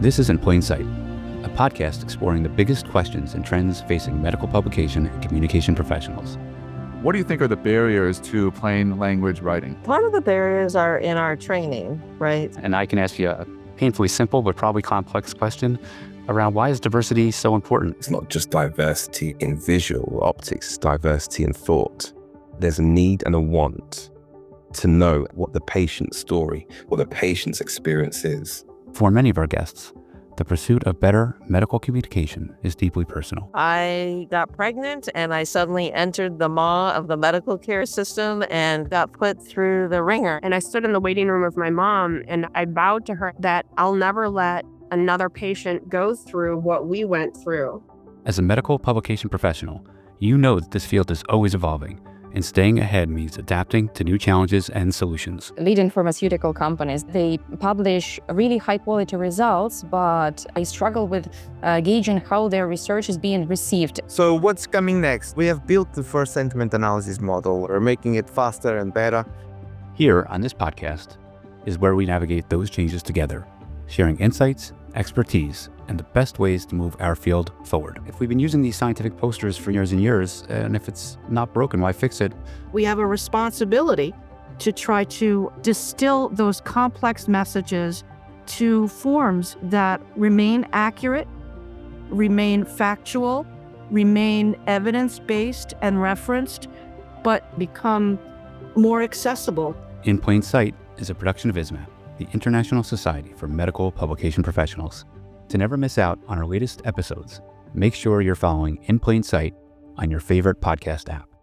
This is In Plain Sight, a podcast exploring the biggest questions and trends facing medical publication and communication professionals. What do you think are the barriers to plain language writing? Part of the barriers are in our training, right? And I can ask you a painfully simple but probably complex question around why is diversity so important? It's not just diversity in visual optics, it's diversity in thought. There's a need and a want to know what the patient's story, what the patient's experience is. For many of our guests, the pursuit of better medical communication is deeply personal. I got pregnant and I suddenly entered the maw of the medical care system and got put through the ringer. And I stood in the waiting room with my mom and I vowed to her that I'll never let another patient go through what we went through. As a medical publication professional, you know that this field is always evolving, and staying ahead means adapting to new challenges and solutions. Leading pharmaceutical companies, they publish really high quality results, but I struggle with gauging how their research is being received. So what's coming next? We have built the first sentiment analysis model. We're making it faster and better. Here on this podcast is where we navigate those changes together, sharing insights, expertise, and the best ways to move our field forward. If we've been using these scientific posters for years and years, and if it's not broken, why fix it? We have a responsibility to try to distill those complex messages to forms that remain accurate, remain factual, remain evidence-based and referenced, but become more accessible. In Plain Sight is a production of ISMAP, the International Society for Medical Publication Professionals. To never miss out on our latest episodes, make sure you're following In Plain Sight on your favorite podcast app.